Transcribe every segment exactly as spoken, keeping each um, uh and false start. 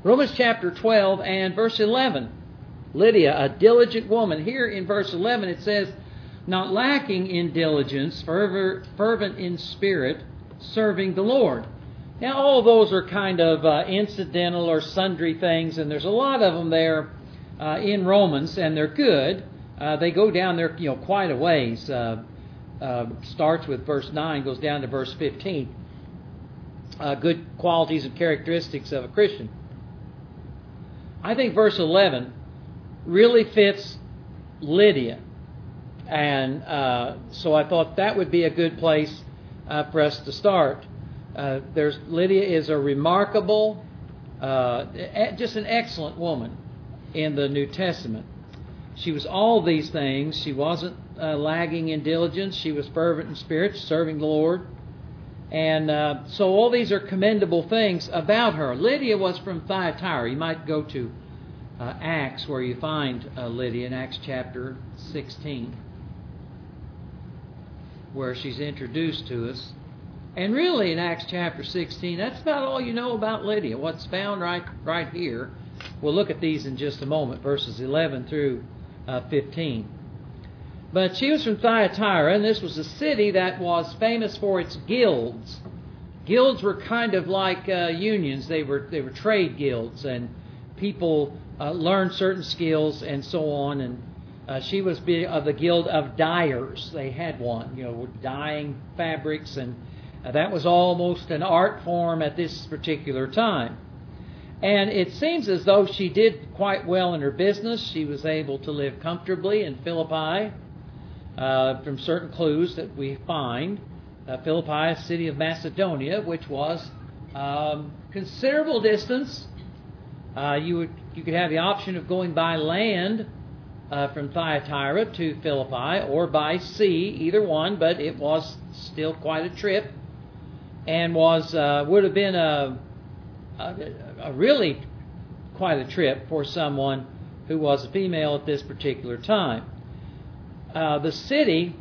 Romans chapter twelve and verse eleven. Lydia, a diligent woman. Here in verse eleven it says, not lacking in diligence, fervor, fervent in spirit, serving the Lord. Now all those are kind of uh, incidental or sundry things, and there's a lot of them there uh, in Romans, and they're good. Uh, they go down there, you know, quite a ways. Uh, uh, starts with verse nine, goes down to verse fifteen. Uh, good qualities and characteristics of a Christian. I think verse eleven really fits Lydia, and uh, so I thought that would be a good place uh, for us to start. Uh, there's Lydia is a remarkable, uh, just an excellent woman in the New Testament. She was all these things. She wasn't uh, lagging in diligence. She was fervent in spirit, serving the Lord. And uh, so all these are commendable things about her. Lydia was from Thyatira. You might go to uh, Acts where you find uh, Lydia in Acts chapter sixteen, where she's introduced to us. And really in Acts chapter sixteen, that's about all you know about Lydia. What's found right right here. We'll look at these in just a moment, verses eleven through uh, fifteen. But she was from Thyatira, and this was a city that was famous for its guilds. Guilds were kind of like uh, unions. They were they were trade guilds, and people uh, learned certain skills and so on. And uh, she was of the guild of dyers. They had one, you know, dyeing fabrics, and uh, that was almost an art form at this particular time. And it seems as though she did quite well in her business. She was able to live comfortably in Philippi. Uh, from certain clues that we find, uh, Philippi, a city of Macedonia, which was um, considerable distance. Uh, you would you could have the option of going by land uh, from Thyatira to Philippi, or by sea, either one. But it was still quite a trip, and was uh, would have been a, a a really quite a trip for someone who was a female at this particular time. Uh, the city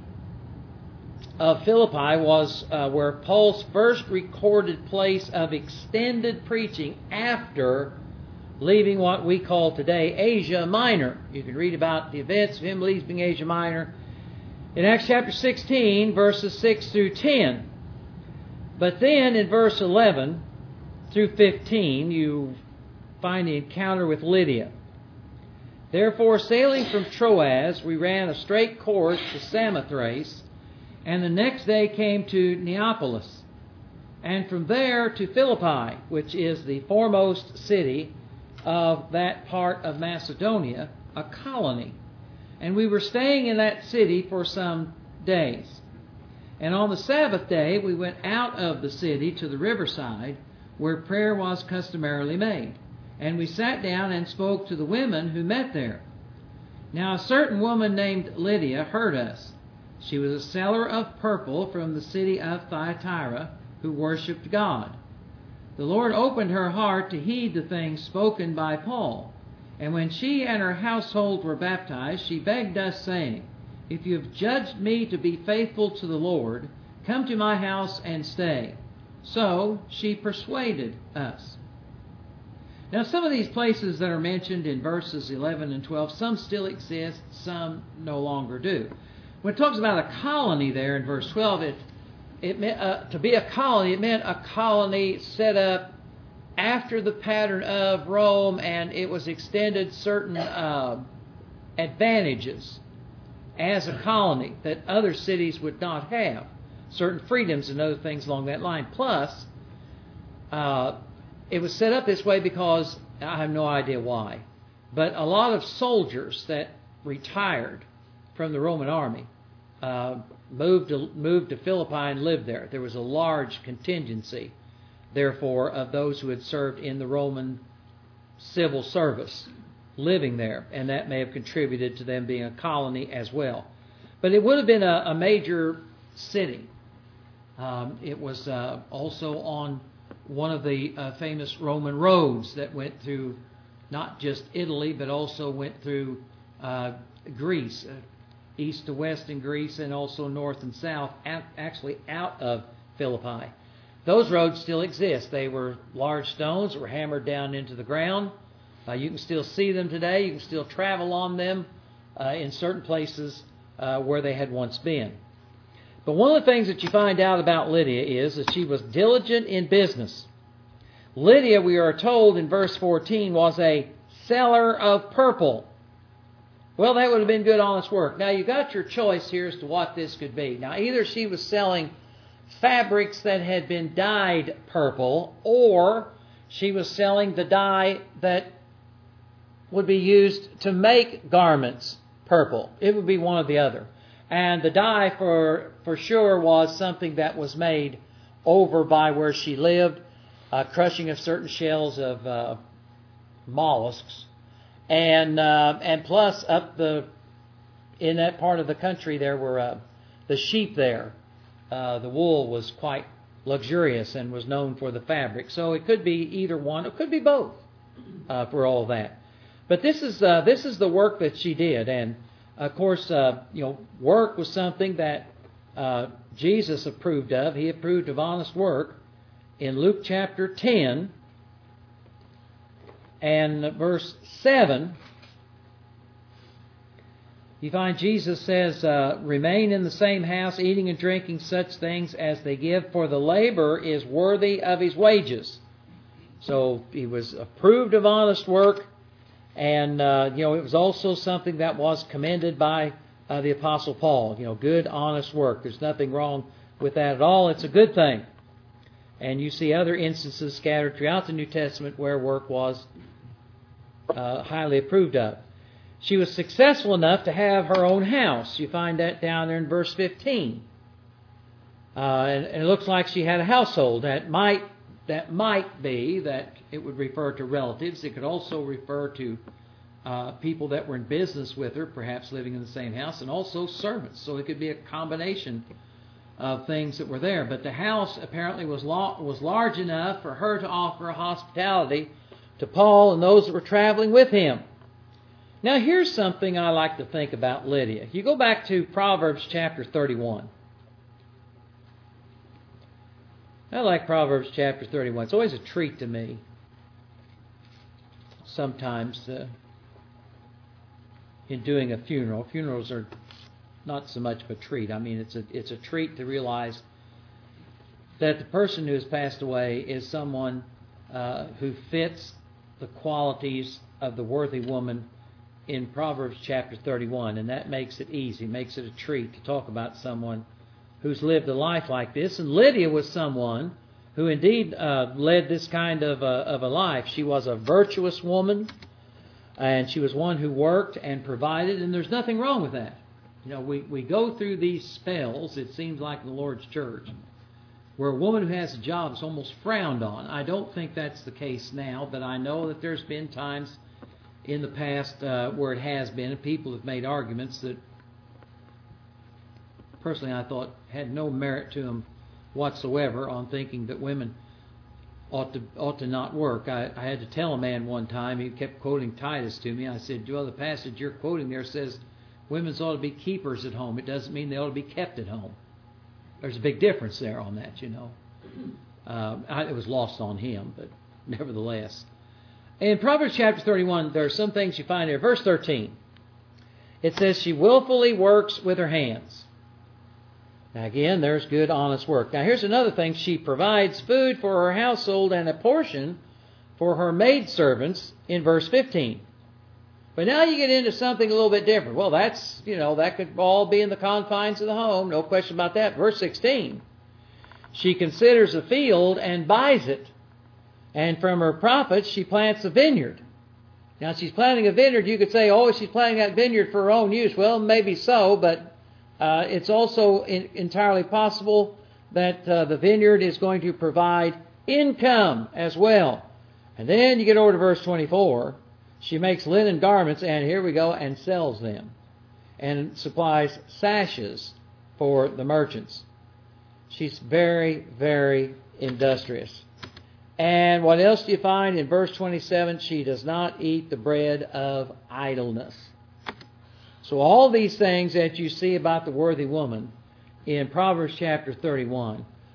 of Philippi was uh, where Paul's first recorded place of extended preaching after leaving what we call today Asia Minor. You can read about the events of him leaving Asia Minor in Acts chapter sixteen, verses six through ten. But then in verse eleven through fifteen, you find the encounter with Lydia. Therefore, sailing from Troas, we ran a straight course to Samothrace, and the next day came to Neapolis, and from there to Philippi, which is the foremost city of that part of Macedonia, a colony. And we were staying in that city for some days. And on the Sabbath day, we went out of the city to the riverside, where prayer was customarily made. And we sat down and spoke to the women who met there. Now a certain woman named Lydia heard us. She was a seller of purple from the city of Thyatira, who worshipped God. The Lord opened her heart to heed the things spoken by Paul. And when she and her household were baptized, she begged us, saying, If you have judged me to be faithful to the Lord, come to my house and stay. So she persuaded us. Now, some of these places that are mentioned in verses eleven and twelve, some still exist, some no longer do. When it talks about a colony there in verse twelve, it, it meant, uh, to be a colony, it meant a colony set up after the pattern of Rome, and it was extended certain uh, advantages as a colony that other cities would not have, certain freedoms and other things along that line. Plus, uh, it was set up this way because, I have no idea why, but a lot of soldiers that retired from the Roman army uh, moved to, moved to Philippi and lived there. There was a large contingency, therefore, of those who had served in the Roman civil service living there, and that may have contributed to them being a colony as well. But it would have been a, a major city. Um, it was uh, also on one of the uh, famous Roman roads that went through not just Italy, but also went through uh, Greece, uh, east to west in Greece, and also north and south, actually out of Philippi. those roads still exist. They were large stones that were hammered down into the ground. Uh, you can still see them today. You can still travel on them uh, in certain places uh, where they had once been. But one of the things that you find out about Lydia is that she was diligent in business. Lydia, we are told in verse fourteen, was a seller of purple. Well, that would have been good, honest work. Now, you got your choice here as to what this could be. Now, either she was selling fabrics that had been dyed purple, or she was selling the dye that would be used to make garments purple. It would be one or the other. And the dye, for, for sure, was something that was made over by where she lived, uh, crushing of certain shells of uh, mollusks. And uh, and plus, up the in that part of the country, there were uh, the sheep there. Uh, the wool was quite luxurious and was known for the fabric. So it could be either one. It could be both uh, for all that. But this is uh, this is the work that she did. And, of course, uh, you know, work was something that uh, Jesus approved of. He approved of honest work in Luke chapter ten. And verse seven, you find Jesus says, uh, remain in the same house, eating and drinking such things as they give, for the laborer is worthy of his wages. So he was approved of honest work, and uh, you know it was also something that was commended by uh, the Apostle Paul. You know, good, honest work. There's nothing wrong with that at all. It's a good thing. And you see other instances scattered throughout the New Testament where work was uh, highly approved of. She was successful enough to have her own house. You find that down there in verse fifteen. Uh, and, and it looks like she had a household. That might that might be that it would refer to relatives. It could also refer to uh, people that were in business with her, perhaps living in the same house, and also servants. So it could be a combination of things that were there. But the house apparently was la- was large enough for her to offer hospitality to Paul and those that were traveling with him. Now, here's something I like to think about Lydia. You go back to Proverbs chapter thirty-one. I like Proverbs chapter thirty-one. It's always a treat to me sometimes uh, in doing a funeral. Funerals are not so much of a treat. I mean, it's a it's a treat to realize that the person who has passed away is someone uh, who fits the qualities of the worthy woman in Proverbs chapter thirty-one, and that makes it easy, makes it a treat to talk about someone who's lived a life like this. And Lydia was someone who indeed uh, led this kind of a, of a life. She was a virtuous woman, and she was one who worked and provided, and there's nothing wrong with that. You know, we, we go through these spells, it seems like in the Lord's church, where a woman who has a job is almost frowned on. I don't think that's the case now, but I know that there's been times in the past uh, where it has been, and people have made arguments that personally I thought had no merit to them whatsoever on thinking that women ought to ought to not work. I, I had to tell a man one time, he kept quoting Titus to me. I said, well, the passage you're quoting there says women ought to be keepers at home. It doesn't mean they ought to be kept at home. There's a big difference there on that, you know. Uh, I, it was lost on him, but nevertheless. In Proverbs chapter thirty-one, there are some things you find here. Verse thirteen, it says, she willfully works with her hands. Now again, there's good, honest work. Now here's another thing. She provides food for her household and a portion for her maidservants in verse fifteen. But now you get into something a little bit different. Well, that's, you know, that could all be in the confines of the home. No question about that. Verse sixteen, she considers a field and buys it. And from her profits, she plants a vineyard. Now, she's planting a vineyard. You could say, oh, she's planting that vineyard for her own use. Well, maybe so, but uh, it's also in, entirely possible that uh, the vineyard is going to provide income as well. And then you get over to verse twenty-four. She makes linen garments, and here we go, and sells them. And supplies sashes for the merchants. She's very, very industrious. And what else do you find in verse twenty-seven? She does not eat the bread of idleness. So all these things that you see about the worthy woman in Proverbs chapter thirty-one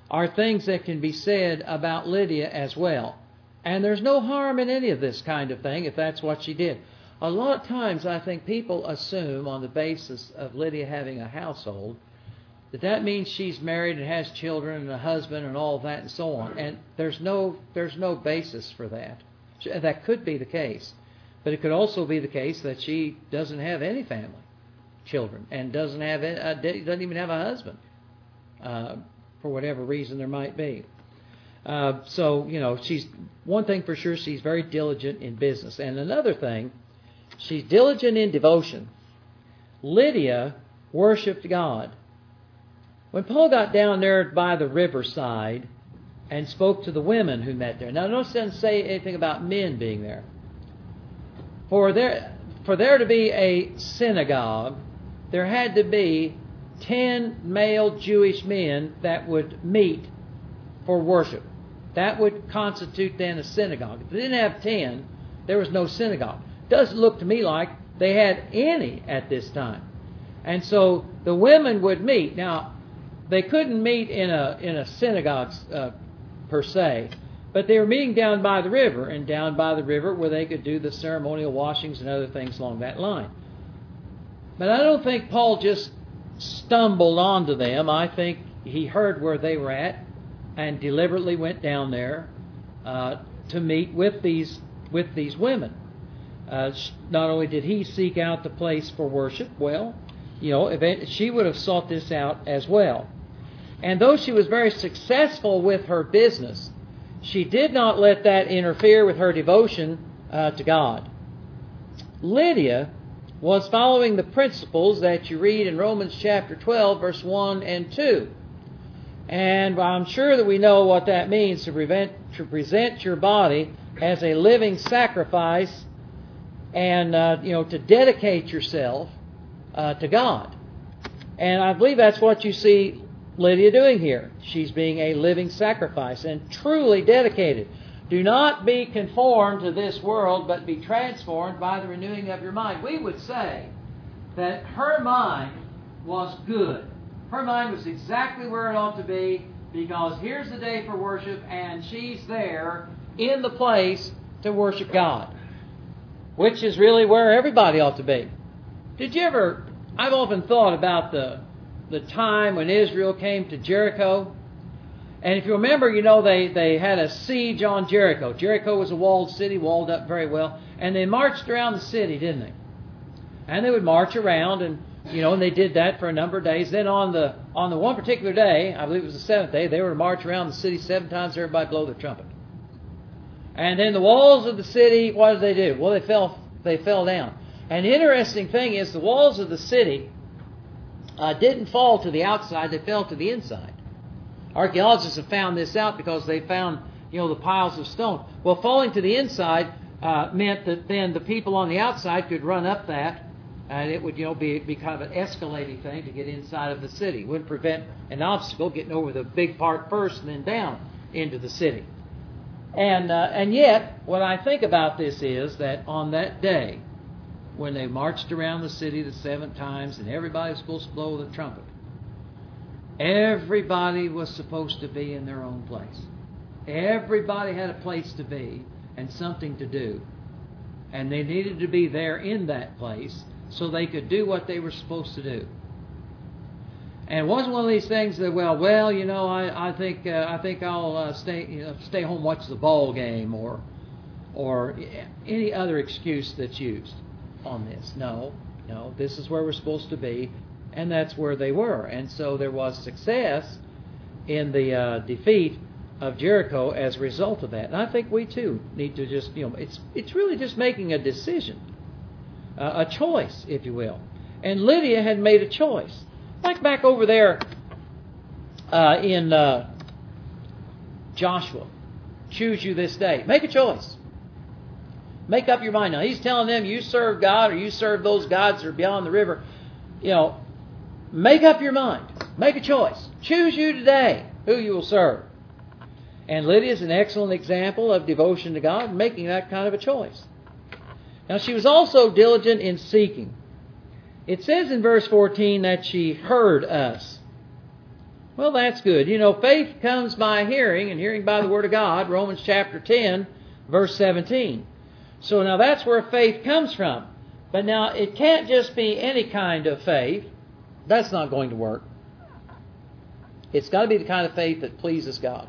are things that can be said about Lydia as well. And there's no harm in any of this kind of thing if that's what she did. A lot of times I think people assume on the basis of Lydia having a household that that means she's married and has children and a husband and all that and so on. And there's no there's no basis for that. That could be the case. But it could also be the case that she doesn't have any family, children, and doesn't have uh, doesn't even have a husband, uh, for whatever reason there might be. Uh, so, you know, she's one thing for sure, she's very diligent in business. And another thing, she's diligent in devotion. Lydia worshipped God. When Paul got down there by the riverside and spoke to the women who met there. Now, notice it doesn't say anything about men being there. For there, for there to be a synagogue, there had to be ten male Jewish men that would meet for worship. That would constitute then a synagogue. If they didn't have ten, there was no synagogue. It doesn't look to me like they had any at this time. And so the women would meet. Now, they couldn't meet in a in a synagogue uh, per se, but they were meeting down by the river, and down by the river where they could do the ceremonial washings and other things along that line. But I don't think Paul just stumbled onto them. I think he heard where they were at and deliberately went down there uh, to meet with these with these women. Uh, not only did he seek out the place for worship, well, you know, if she would have sought this out as well. And though she was very successful with her business, she did not let that interfere with her devotion uh, to God. Lydia was following the principles that you read in Romans chapter twelve, verse one and two. And I'm sure that we know what that means, to, prevent, to present your body as a living sacrifice and, uh, you know, to dedicate yourself uh, to God. And I believe that's what you see Lydia doing here. She's being a living sacrifice and truly dedicated. Do not be conformed to this world, but be transformed by the renewing of your mind. We would say that her mind was good. Her mind was exactly where it ought to be, because here's the day for worship, and she's there in the place to worship God, which is really where everybody ought to be. Did you ever, I've often thought about the the time when Israel came to Jericho. And if you remember, you know, they, they had a siege on Jericho. Jericho was a walled city, walled up very well. And they marched around the city, didn't they? And they would march around, and, you know, and they did that for a number of days. Then on the on the one particular day, I believe it was the seventh day, they were to march around the city seven times, everybody blow their trumpet. And then the walls of the city, what did they do? Well, they fell they fell down. And the interesting thing is, the walls of the city uh, didn't fall to the outside, they fell to the inside. Archaeologists have found this out because they found, you know, the piles of stone. Well, falling to the inside uh, meant that then the people on the outside could run up that, and it would, you know, be, be kind of an escalating thing to get inside of the city. It wouldn't prevent an obstacle getting over the big part first and then down into the city. And uh, and yet, what I think about this is that on that day, when they marched around the city the seven times and everybody was supposed to blow the trumpet, everybody was supposed to be in their own place. Everybody had a place to be and something to do. And they needed to be there in that place so they could do what they were supposed to do. And it wasn't one of these things that, well, well, you know, I, I think uh, I think I'll uh, stay you know, stay home, watch the ball game, or or any other excuse that's used on this. No, no, this is where we're supposed to be. And that's where they were. And so there was success in the uh, defeat of Jericho as a result of that. And I think we too need to just, you know, it's it's really just making a decision, uh, a choice, if you will. And Lydia had made a choice. Like back over there uh, in uh, Joshua, choose you this day. Make a choice. Make up your mind. Now he's telling them, you serve God or you serve those gods that are beyond the river. You know, make up your mind. Make a choice. Choose you today who you will serve. And Lydia is an excellent example of devotion to God, making that kind of a choice. Now, she was also diligent in seeking. It says in verse fourteen that she heard us. Well, that's good. You know, faith comes by hearing, and hearing by the Word of God, Romans chapter ten, verse seventeen. So now that's where faith comes from. But now it can't just be any kind of faith. That's not going to work. It's got to be the kind of faith that pleases God.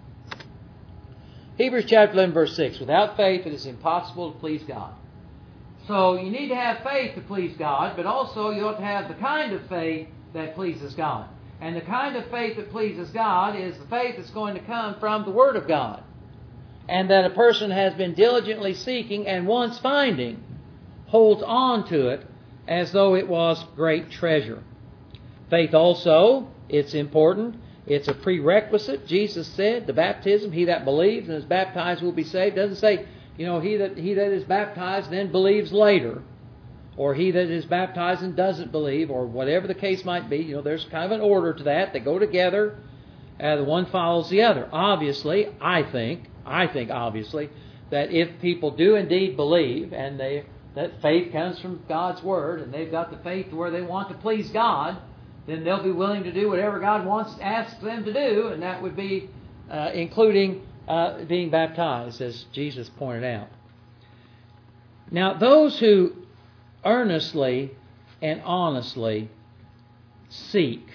Hebrews chapter eleven, verse six. Without faith it is impossible to please God. So you need to have faith to please God, but also you ought to have the kind of faith that pleases God. And the kind of faith that pleases God is the faith that's going to come from the Word of God. And that a person has been diligently seeking and once finding, holds on to it as though it was great treasure. Faith also, it's important. It's a prerequisite. Jesus said, the baptism, he that believes and is baptized will be saved. It doesn't say, you know, he that he that is baptized then believes later. Or he that is baptized and doesn't believe, or whatever the case might be. You know, there's kind of an order to that. They go together. Uh, the one follows the other. Obviously, I think, I think obviously, that if people do indeed believe, and they that faith comes from God's Word, and they've got the faith to where they want to please God, then they'll be willing to do whatever God wants asks them to do, and that would be uh, including uh, being baptized, as Jesus pointed out. Now, those who earnestly and honestly seek,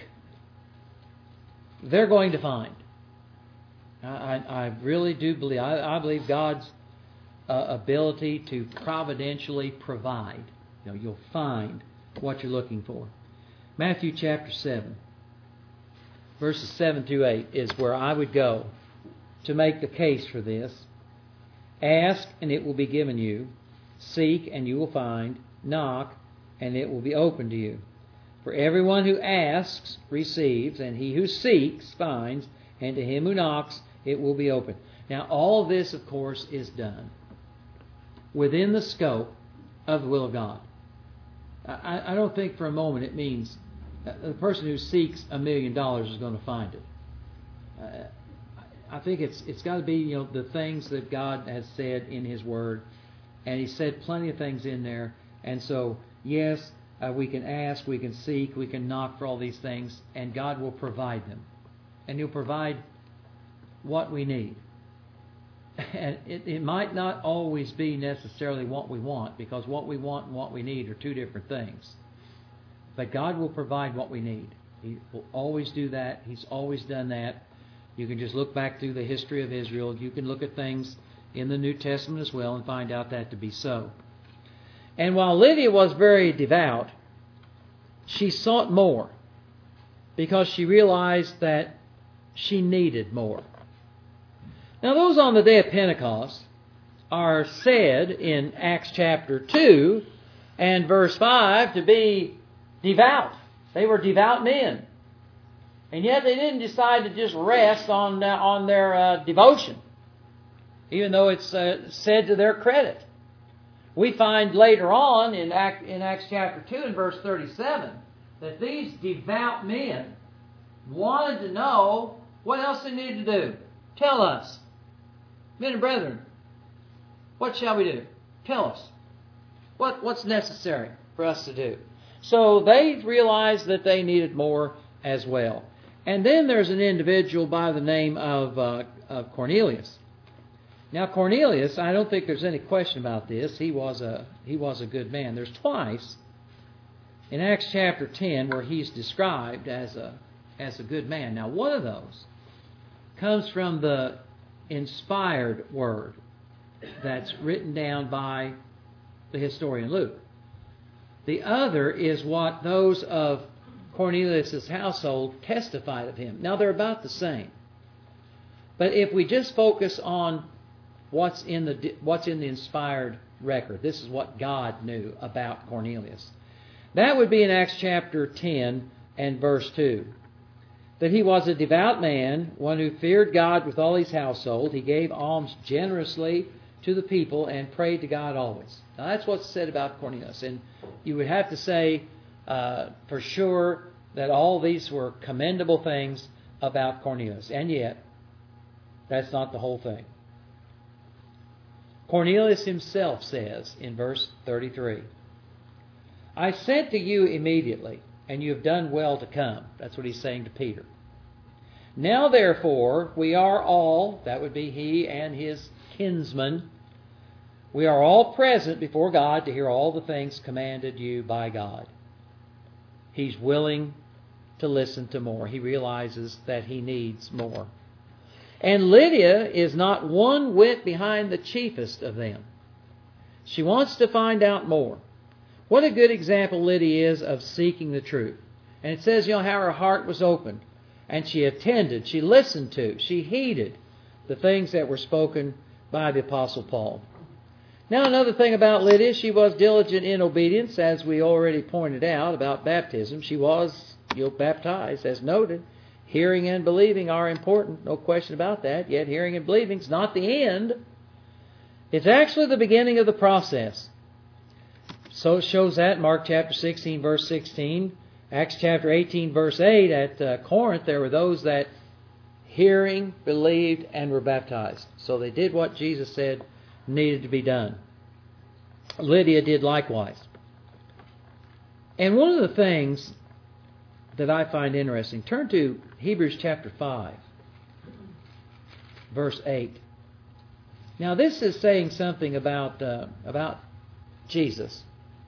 they're going to find. I, I, I really do believe, I, I believe God's uh, ability to providentially provide. You know, you'll find what you're looking for. Matthew chapter seven, verses seven through eight is where I would go to make the case for this. Ask, and it will be given you. Seek, and you will find. Knock, and it will be opened to you. For everyone who asks receives, and he who seeks finds, and to him who knocks it will be opened. Now, all this, of course, is done within the scope of the will of God. I, I don't think for a moment it means the person who seeks a million dollars is going to find it. Uh, I think it's it's got to be, you know, the things that God has said in His Word, and He said plenty of things in there. And so, yes, uh, we can ask, we can seek, we can knock for all these things, and God will provide them, and He'll provide what we need. And it, it might not always be necessarily what we want, because what we want and what we need are two different things. But God will provide what we need. He will always do that. He's always done that. You can just look back through the history of Israel. You can look at things in the New Testament as well and find out that to be so. And while Lydia was very devout, she sought more because she realized that she needed more. Now, those on the day of Pentecost are said in Acts chapter two and verse five to be devout. They were devout men. And yet they didn't decide to just rest on, uh, on their uh, devotion, even though it's uh, said to their credit. We find later on in, Act, in Acts chapter two and verse thirty-seven that these devout men wanted to know what else they needed to do. Tell us. Men and brethren, what shall we do? Tell us. What, what's necessary for us to do? So they realized that they needed more as well. And then there's an individual by the name of, uh, of Cornelius. Now Cornelius, I don't think there's any question about this. He was a he was a good man. There's twice in Acts chapter ten where he's described as a as a good man. Now one of those comes from the inspired word that's written down by the historian Luke. The other is what those of Cornelius' household testified of him. Now they're about the same. But if we just focus on what's in the what's in the inspired record, this is what God knew about Cornelius. That would be in Acts chapter ten and verse two. That he was a devout man, one who feared God with all his household. He gave alms generously to the people and prayed to God always. Now that's what's said about Cornelius. And you would have to say uh, for sure that all these were commendable things about Cornelius. And yet, that's not the whole thing. Cornelius himself says in verse thirty-three, I sent to you immediately, and you have done well to come. That's what he's saying to Peter. Now therefore, we are all, that would be he and his kinsmen, we are all present before God to hear all the things commanded you by God. He's willing to listen to more. He realizes that he needs more. And Lydia is not one whit behind the chiefest of them. She wants to find out more. What a good example Lydia is of seeking the truth. And it says, you know, how her heart was opened. And she attended, she listened to, she heeded the things that were spoken by the Apostle Paul. Now another thing about Lydia, she was diligent in obedience, as we already pointed out about baptism. She was, you know, baptized, as noted. Hearing and believing are important, no question about that. Yet hearing and believing is not the end. It's actually the beginning of the process. So it shows that in Mark chapter sixteen, verse sixteen. Acts chapter eighteen, verse eight, at uh, Corinth, there were those that hearing, believed, and were baptized. So they did what Jesus said needed to be done. Lydia did likewise. And one of the things that I find interesting, turn to Hebrews chapter five, verse eight. Now this is saying something about uh, about Jesus.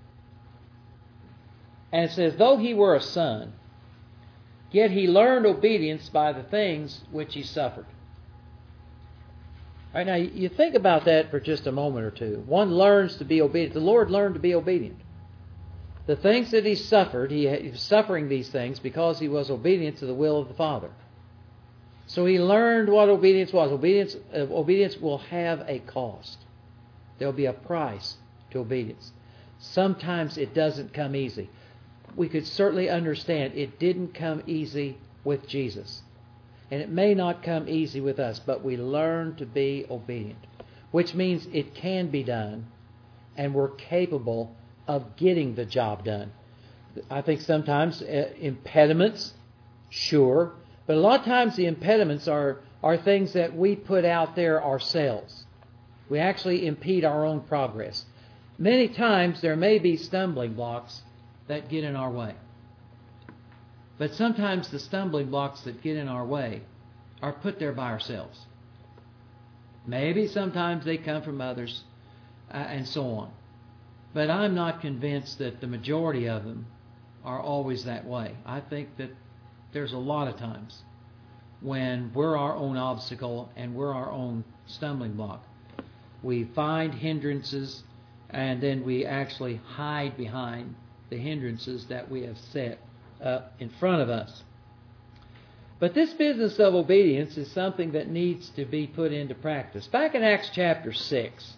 And it says, though he were a son, yet he learned obedience by the things which he suffered. All right, now you think about that for just a moment or two. One learns to be obedient. The Lord learned to be obedient. The things that he suffered, he was suffering these things because he was obedient to the will of the Father. So he learned what obedience was. Obedience, uh, obedience will have a cost. There will be a price to obedience. Sometimes it doesn't come easy. We could certainly understand it didn't come easy with Jesus. And it may not come easy with us, but we learn to be obedient, which means it can be done, and we're capable of getting the job done. I think sometimes uh, impediments, sure, but a lot of times the impediments are, are things that we put out there ourselves. We actually impede our own progress. Many times there may be stumbling blocks that get in our way. But sometimes the stumbling blocks that get in our way are put there by ourselves. Maybe sometimes they come from others uh, and so on. But I'm not convinced that the majority of them are always that way. I think that there's a lot of times when we're our own obstacle and we're our own stumbling block. We find hindrances and then we actually hide behind the hindrances that we have set up in front of us. But this business of obedience is something that needs to be put into practice. Back in Acts chapter six,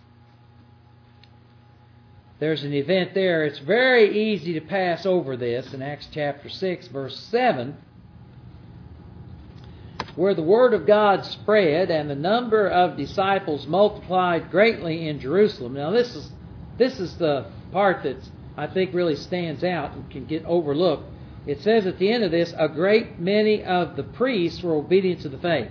there's an event there. It's very easy to pass over this in Acts chapter six, verse seven, where the word of God spread and the number of disciples multiplied greatly in Jerusalem. Now this is this is the part that I think really stands out and can get overlooked. It says at the end of this, a great many of the priests were obedient to the faith.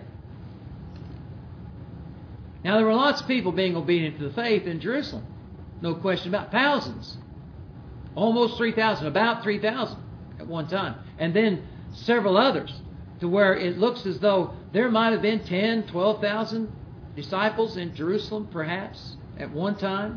Now there were lots of people being obedient to the faith in Jerusalem. No question about it. Thousands. Almost three thousand. About three thousand at one time. And then several others, to where it looks as though there might have been ten, twelve thousand disciples in Jerusalem perhaps at one time.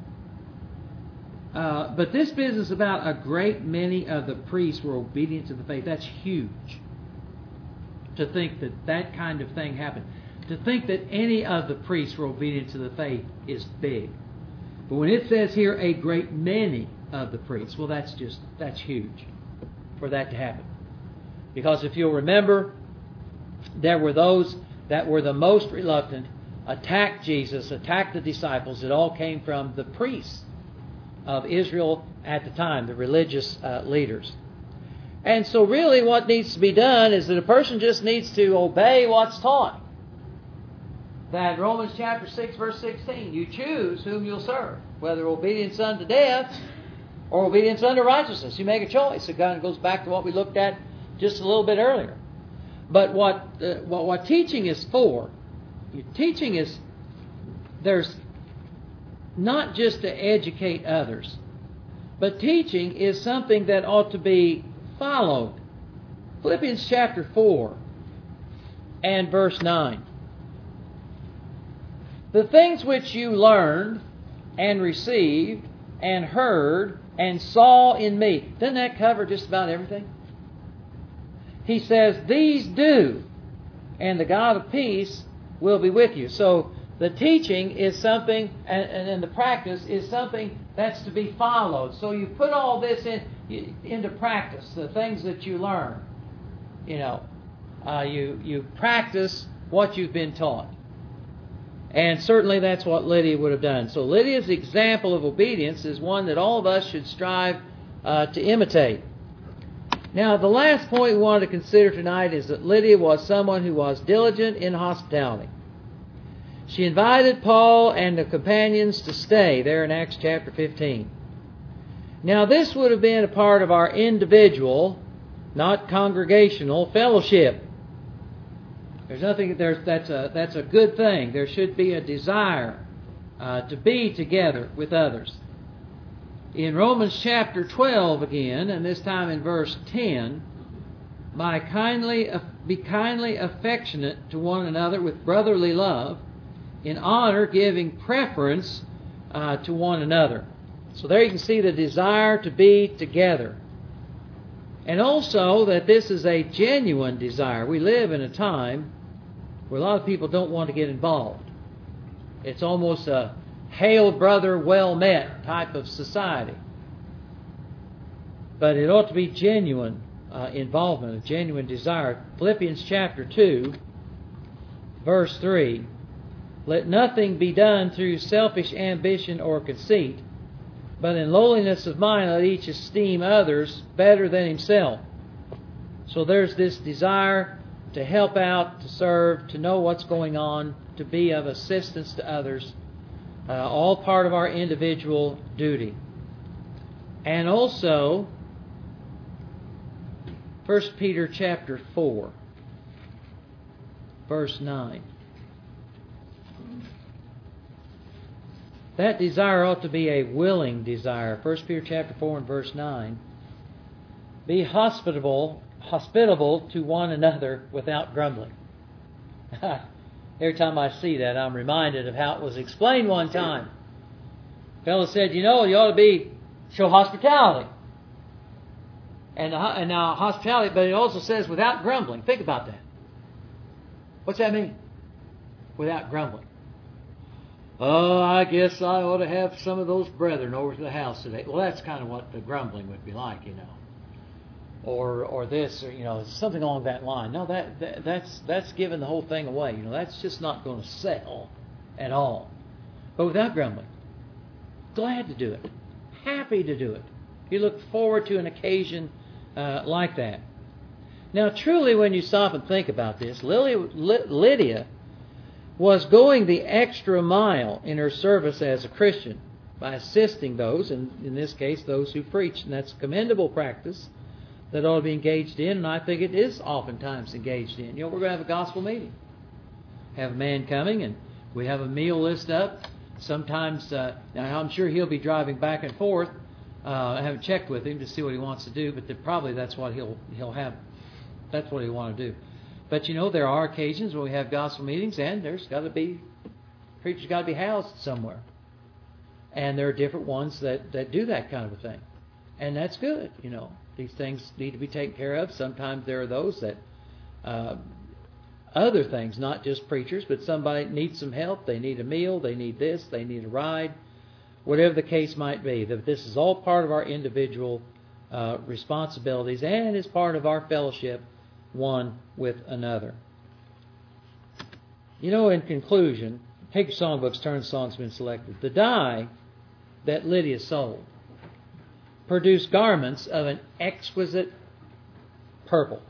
Uh, but this business about a great many of the priests were obedient to the faith, that's huge. To think that that kind of thing happened. To think that any of the priests were obedient to the faith is big. But when it says here a great many of the priests, well that's just, that's huge for that to happen. Because if you'll remember, there were those that were the most reluctant, attacked Jesus, attacked the disciples. It all came from the priests of Israel at the time, the religious uh, leaders. And so really what needs to be done is that a person just needs to obey what's taught. That Romans chapter six, verse sixteen, you choose whom you'll serve, whether obedience unto death or obedience unto righteousness. You make a choice. It kind of goes back to what we looked at just a little bit earlier. But what uh, what, what teaching is for, teaching is, there's not just to educate others, but teaching is something that ought to be followed. Philippians chapter four and verse nine. The things which you learned and received and heard and saw in me. Doesn't that cover just about everything? He says, these do, and the God of peace will be with you. So the teaching is something, and, and the practice is something that's to be followed. So you put all this in into practice, the things that you learn. You know, uh, you you practice what you've been taught. And certainly that's what Lydia would have done. So Lydia's example of obedience is one that all of us should strive uh, to imitate. Now, the last point we want to consider tonight is that Lydia was someone who was diligent in hospitality. She invited Paul and the companions to stay there in Acts chapter fifteen. Now, this would have been a part of our individual, not congregational, fellowship. There's nothing. There's that's a that's a good thing. There should be a desire uh, to be together with others. In Romans chapter twelve again, and this time in verse ten, by kindly be kindly affectionate to one another with brotherly love, in honor giving preference uh, to one another. So there you can see the desire to be together. And also that this is a genuine desire. We live in a time where a lot of people don't want to get involved. It's almost a hail brother, well met type of society. But it ought to be genuine uh, involvement, a genuine desire. Philippians chapter two, verse three. Let nothing be done through selfish ambition or conceit, but in lowliness of mind let each esteem others better than himself. So there's this desire to help out, to serve, to know what's going on, to be of assistance to others, uh, all part of our individual duty. And also, First Peter chapter four, verse nine. That desire ought to be a willing desire. First Peter chapter four and verse nine. Be hospitable, hospitable to one another without grumbling. Every time I see that, I'm reminded of how it was explained one time. A fellow said, you know, you ought to be show hospitality. And, and now hospitality, but it also says without grumbling. Think about that. What's that mean? Without grumbling. Oh, I guess I ought to have some of those brethren over to the house today. Well, that's kind of what the grumbling would be like, you know. Or or this, or, you know, something along that line. No, that, that that's that's giving the whole thing away. You know, that's just not going to sell at all. But without grumbling. Glad to do it. Happy to do it. You look forward to an occasion uh, like that. Now, truly, when you stop and think about this, Lydia was going the extra mile in her service as a Christian by assisting those, and in this case, those who preach. And that's a commendable practice that ought to be engaged in, and I think it is oftentimes engaged in. You know, we're going to have a gospel meeting. Have a man coming, and we have a meal list up. Sometimes, uh, now I'm sure he'll be driving back and forth. Uh, I haven't checked with him to see what he wants to do, but probably that's what he'll he'll have. That's what he'll want to do. But you know, there are occasions when we have gospel meetings, and there's got to be preachers got to be housed somewhere, and there are different ones that, that do that kind of a thing, and that's good. You know, these things need to be taken care of. Sometimes there are those that uh, other things, not just preachers, but somebody needs some help. They need a meal. They need this. They need a ride. Whatever the case might be, that this is all part of our individual uh, responsibilities and is part of our fellowship one with another. You know, in conclusion, take your songbooks, turn to songs been selected. The dye that Lydia sold produced garments of an exquisite purple.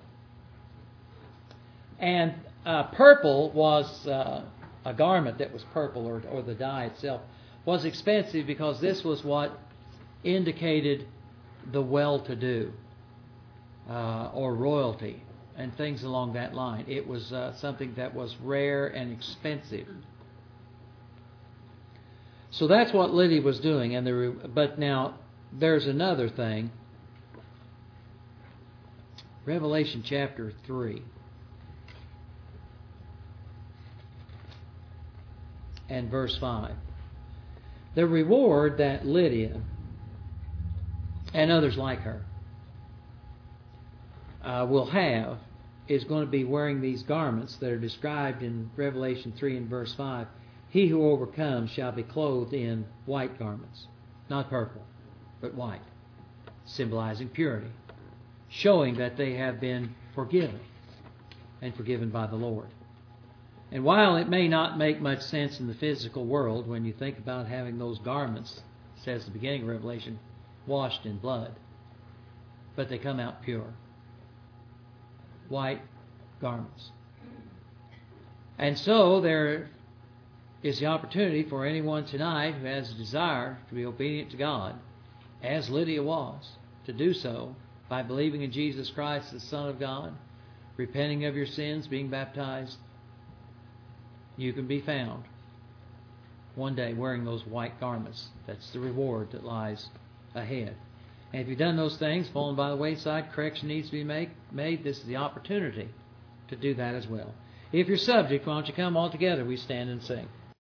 And uh, purple was uh, a garment that was purple, or, or the dye itself was expensive, because this was what indicated the well-to-do uh, or royalty and things along that line. It was uh, something that was rare and expensive. So that's what Lydia was doing. And there, but now there's another thing. Revelation chapter three. and verse five. The reward that Lydia and others like her uh, will have is going to be wearing these garments that are described in Revelation three and verse five. He who overcomes shall be clothed in white garments, not purple, but white, symbolizing purity, showing that they have been forgiven and forgiven by the Lord. And while it may not make much sense in the physical world when you think about having those garments, it says at the beginning of Revelation, washed in blood, but they come out pure. White garments. And so there is the opportunity for anyone tonight who has a desire to be obedient to God, as Lydia was, to do so by believing in Jesus Christ, the Son of God, repenting of your sins, being baptized. You can be found one day wearing those white garments. That's the reward that lies ahead. And if you've done those things, fallen by the wayside, correction needs to be make, made. This is the opportunity to do that as well. If you're subject, why don't you come all together? We stand and sing.